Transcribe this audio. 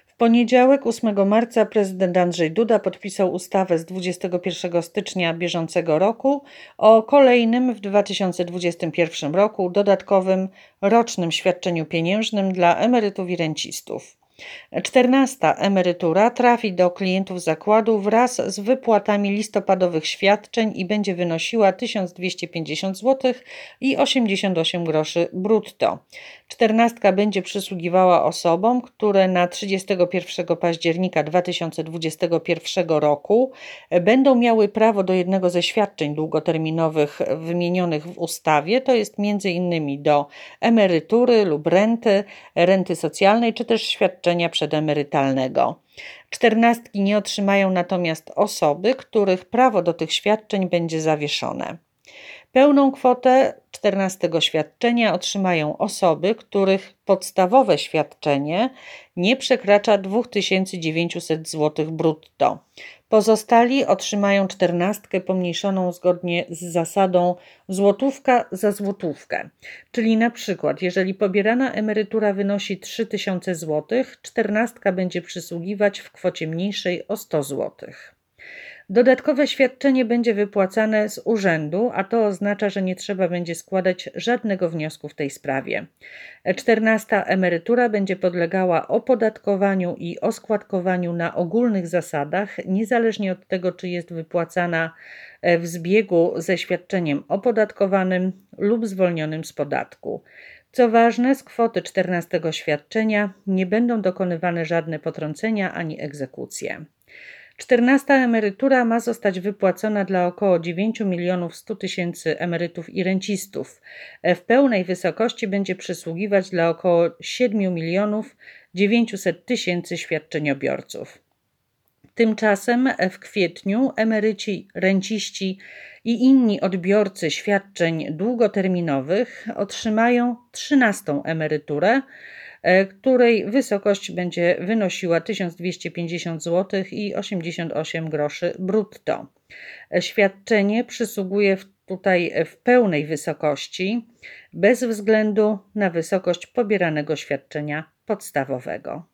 W poniedziałek, 8 marca, prezydent Andrzej Duda podpisał ustawę z 21 stycznia bieżącego roku o kolejnym w 2021 roku dodatkowym rocznym świadczeniu pieniężnym dla emerytów i rencistów. 14. emerytura trafi do klientów zakładu wraz z wypłatami listopadowych świadczeń i będzie wynosiła 1250 zł i 88 groszy brutto. 14. będzie przysługiwała osobom, które na 31 października 2021 roku będą miały prawo do jednego ze świadczeń długoterminowych wymienionych w ustawie, to jest m.in. do emerytury lub renty socjalnej, czy też świadczenia przedemerytalnego. 14. nie otrzymają natomiast osoby, których prawo do tych świadczeń będzie zawieszone. Pełną kwotę 14. świadczenia otrzymają osoby, których podstawowe świadczenie nie przekracza 2900 zł brutto. Pozostali otrzymają 14. pomniejszoną zgodnie z zasadą złotówka za złotówkę. Czyli na przykład, jeżeli pobierana emerytura wynosi 3000 zł, 14. będzie przysługiwać w kwocie mniejszej o 100 zł. Dodatkowe świadczenie będzie wypłacane z urzędu, a to oznacza, że nie trzeba będzie składać żadnego wniosku w tej sprawie. 14. emerytura będzie podlegała opodatkowaniu i oskładkowaniu na ogólnych zasadach, niezależnie od tego, czy jest wypłacana w zbiegu ze świadczeniem opodatkowanym lub zwolnionym z podatku. Co ważne, z kwoty 14. świadczenia nie będą dokonywane żadne potrącenia ani egzekucje. 14. emerytura ma zostać wypłacona dla około 9 100 000 emerytów i rencistów. W pełnej wysokości będzie przysługiwać dla około 7 900 000 świadczeniobiorców. Tymczasem w kwietniu emeryci, renciści i inni odbiorcy świadczeń długoterminowych otrzymają 13. emeryturę, której wysokość będzie wynosiła 1250 zł i 88 groszy brutto. Świadczenie przysługuje tutaj w pełnej wysokości, bez względu na wysokość pobieranego świadczenia podstawowego.